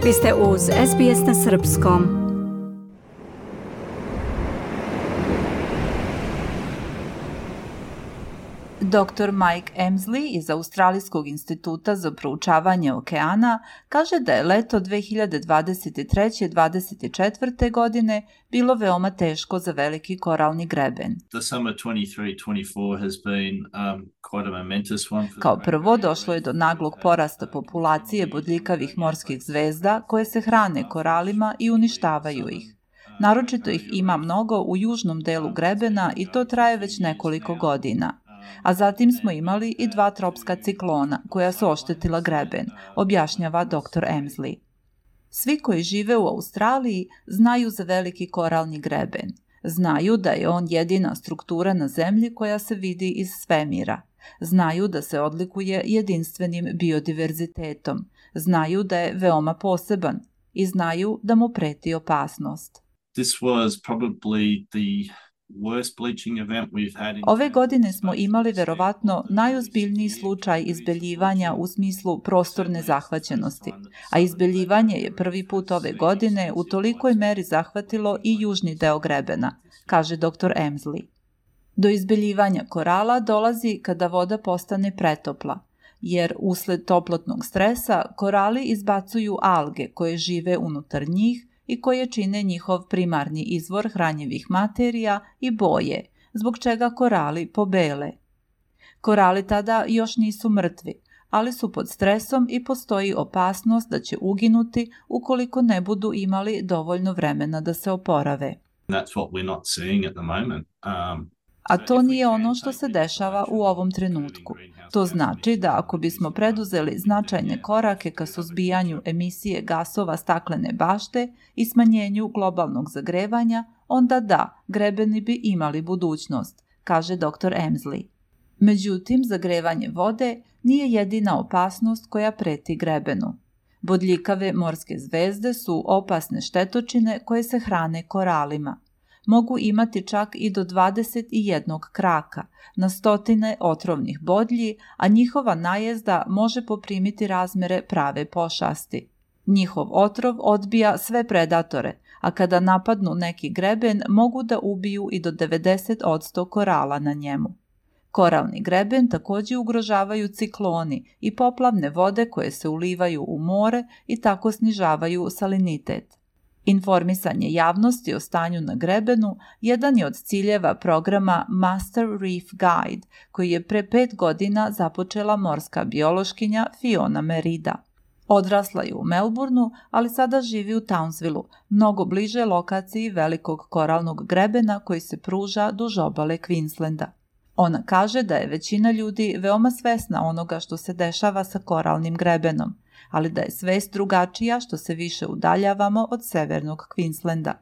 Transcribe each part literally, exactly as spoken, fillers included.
Vi ste uz S B S na srpskom. doktor Mike Emsley iz Australijskog instituta za proučavanje okeana kaže da je leto dve hiljade dvadeset treće dvadeset četvrte. godine bilo veoma teško za veliki koralni greben. Kao prvo, došlo je do naglog porasta populacije bodljikavih morskih zvezda koje se hrane koralima i uništavaju ih. Naročito ih ima mnogo u južnom delu grebena i to traje već nekoliko godina. A zatim smo imali i dva tropska ciklona koja su oštetila greben, objašnjava doktor Emsley. Svi koji žive u Australiji znaju za veliki koralni greben. Znaju da je on jedina struktura na zemlji koja se vidi iz svemira. Znaju da se odlikuje jedinstvenim biodiverzitetom. Znaju da je veoma poseban i znaju da mu preti opasnost. This was probably the Ove godine smo imali verovatno najozbiljniji slučaj izbeljivanja u smislu prostorne zahvaćenosti, a izbeljivanje je prvi put ove godine u tolikoj meri zahvatilo i južni deo grebena, kaže doktor Emsley. Do izbeljivanja korala dolazi kada voda postane pretopla, jer usled toplotnog stresa korali izbacuju alge koje žive unutar njih i koje čine njihov primarni izvor hranjivih materija i boje, zbog čega korali pobele. Korali tada još nisu mrtvi, ali su pod stresom i postoji opasnost da će uginuti ukoliko ne budu imali dovoljno vremena da se oporave. That's what we're not seeing at the moment. Um, A to nije ono što se dešava u ovom trenutku. To znači da ako bismo preduzeli značajne korake ka suzbijanju emisije gasova staklene bašte i smanjenju globalnog zagrevanja, onda da, grebeni bi imali budućnost, kaže doktor Emsley. Međutim, zagrevanje vode nije jedina opasnost koja preti grebenu. Bodljikave morske zvezde su opasne štetočine koje se hrane koralima. Mogu imati čak i do dvadeset jednog kraka, na stotine otrovnih bodlji, a njihova najezda može poprimiti razmere prave pošasti. Njihov otrov odbija sve predatore, a kada napadnu neki greben mogu da ubiju i do devedeset posto korala na njemu. Koralni greben također ugrožavaju cikloni i poplavne vode koje se ulivaju u more i tako snižavaju salinitet. Informisanje javnosti o stanju na grebenu jedan je od ciljeva programa Master Reef Guide, koji je pre pet godina započela morska biološkinja Fiona Merida. Odrasla je u Melbourneu, ali sada živi u Townsvilleu, mnogo bliže lokaciji velikog koralnog grebena koji se pruža duž obale Queenslanda. Ona kaže da je većina ljudi veoma svesna onoga što se dešava sa koralnim grebenom, ali da je svest drugačija što se više udaljavamo od severnog Queenslanda.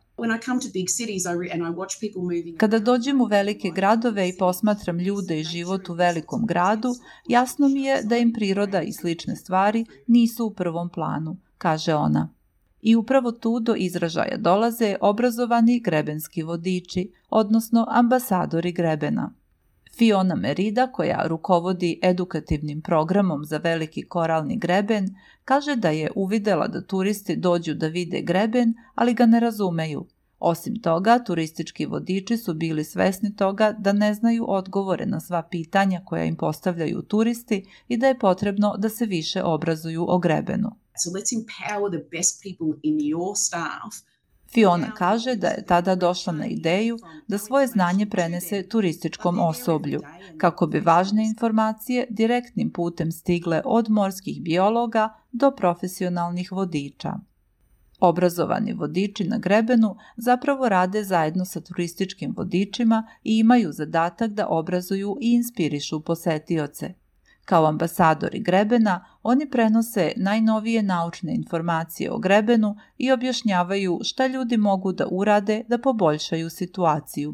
Kada dođem u velike gradove i posmatram ljude i život u velikom gradu, jasno mi je da im priroda i slične stvari nisu u prvom planu, kaže ona. I upravo tu do izražaja dolaze obrazovani grebenski vodiči, odnosno ambasadori grebena. Fiona Merida, koja rukovodi edukativnim programom za veliki koralni greben, kaže da je uvidela da turisti dođu da vide greben, ali ga ne razumeju. Osim toga, turistički vodiči su bili svesni toga da ne znaju odgovore na sva pitanja koja im postavljaju turisti i da je potrebno da se više obrazuju o grebenu. So let's empower the best people in your staff. Fiona kaže da je tada došla na ideju da svoje znanje prenese turističkom osoblju, kako bi važne informacije direktnim putem stigle od morskih biologa do profesionalnih vodiča. Obrazovani vodiči na grebenu zapravo rade zajedno sa turističkim vodičima i imaju zadatak da obrazuju i inspirišu posetioce. Kao ambasadori grebena, oni prenose najnovije naučne informacije o grebenu i objašnjavaju šta ljudi mogu da urade da poboljšaju situaciju.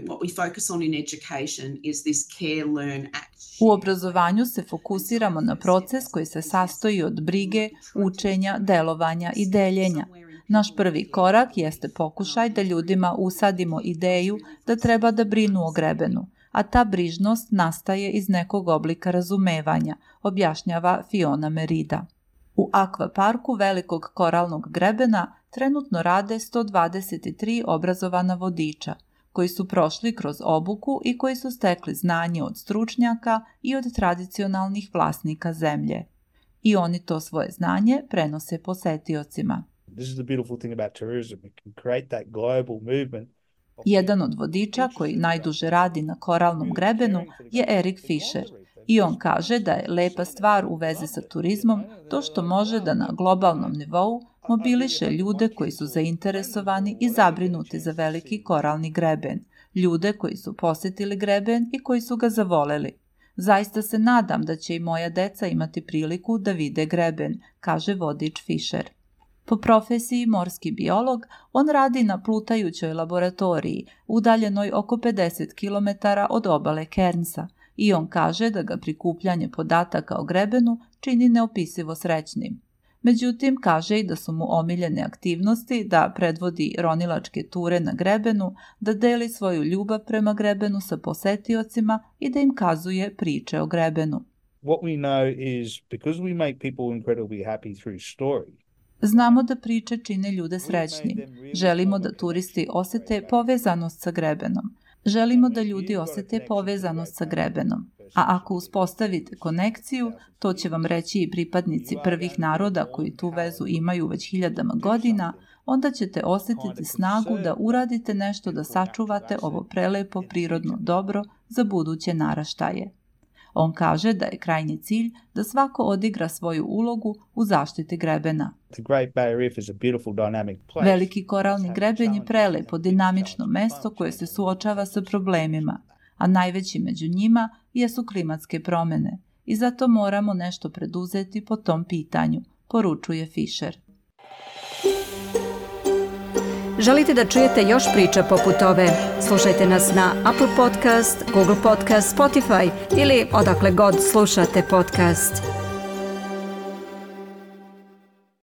U obrazovanju se fokusiramo na proces koji se sastoji od brige, učenja, delovanja i deljenja. Naš prvi korak jeste pokušaj da ljudima usadimo ideju da treba da brinu o grebenu, a ta brižnost nastaje iz nekog oblika razumevanja, objašnjava Fiona Merida. U akvaparku Velikog koralnog grebena trenutno rade sto dvadeset tri obrazovana vodiča, koji su prošli kroz obuku i koji su stekli znanje od stručnjaka i od tradicionalnih vlasnika zemlje. I oni to svoje znanje prenose posetiocima. This is the beautiful thing about tourism. It can create that global movement. Jedan od vodiča koji najduže radi na koralnom grebenu je Eric Fisher i on kaže da je lepa stvar u vezi sa turizmom to što može da na globalnom nivou mobiliše ljude koji su zainteresovani i zabrinuti za veliki koralni greben, ljude koji su posetili greben i koji su ga zavoleli. Zaista se nadam da će i moja deca imati priliku da vide greben, kaže vodič Fisher. Po profesiji morski biolog, on radi na plutajućoj laboratoriji, udaljenoj oko pedeset kilometara od obale Cairnsa, i on kaže da ga prikupljanje podataka o grebenu čini neopisivo srećnim. Međutim, kaže i da su mu omiljene aktivnosti da predvodi ronilačke ture na grebenu, da deli svoju ljubav prema grebenu sa posetiocima i da im kazuje priče o grebenu. What we know is because we make people incredibly happy through story. Znamo da priče čine ljude srećnim. Želimo da turisti osete povezanost sa grebenom. Želimo da ljudi osete povezanost sa grebenom. A ako uspostavite konekciju, to će vam reći i pripadnici prvih naroda koji tu vezu imaju već hiljadama godina, onda ćete osjetiti snagu da uradite nešto da sačuvate ovo prelepo prirodno dobro za buduće naraštaje. On kaže da je krajnji cilj da svako odigra svoju ulogu u zaštiti grebena. Veliki koralni greben je prelepo, dinamično mesto koje se suočava sa problemima, a najveći među njima jesu klimatske promjene i zato moramo nešto preduzeti po tom pitanju, poručuje Fisher. Želite da čujete još priča poput ove? Slušajte nas na Apple Podcast, Google Podcast, Spotify ili odakle god slušate podcast.